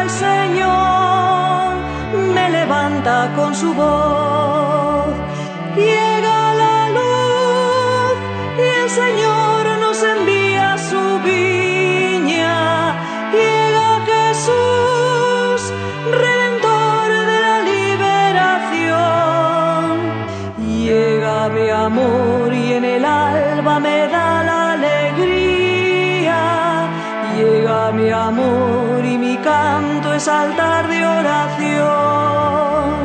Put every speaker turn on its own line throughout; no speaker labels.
el Señor me levanta con su voz. Llega la luz y el Señor nos envía a su viña. Llega Jesús, Redentor de la liberación. Llega mi amor y en el alba me da la alegría. Llega mi amor y mi canto es altar de oración.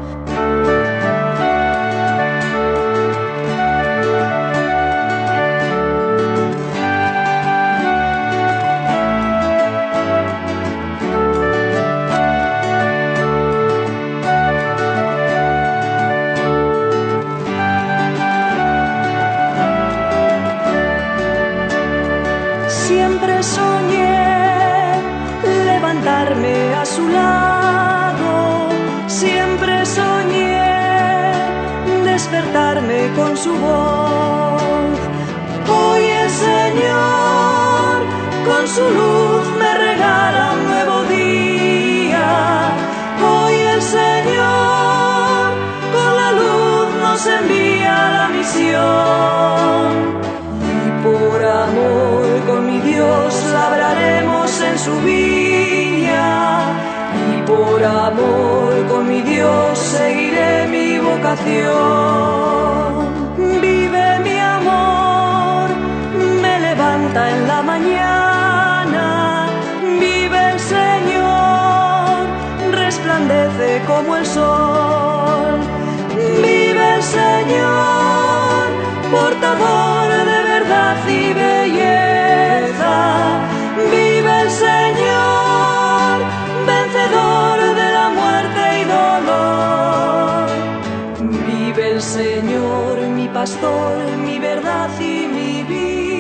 Siempre soñé levantarme a su lado, siempre soñé despertarme con su voz. Hoy el Señor con su luz me regala un nuevo día. Hoy el Señor con la luz nos envía la misión. Y por amor con mi Dios labraremos en su viña, y por amor con mi Dios seguiré mi vocación. Vive mi amor, me levanta en la mañana, vive el Señor, resplandece como el sol. Vive el Señor, portador de verdad y belleza. Vive el Señor, vencedor de la muerte y dolor. Vive el Señor, mi pastor, mi verdad y mi vida.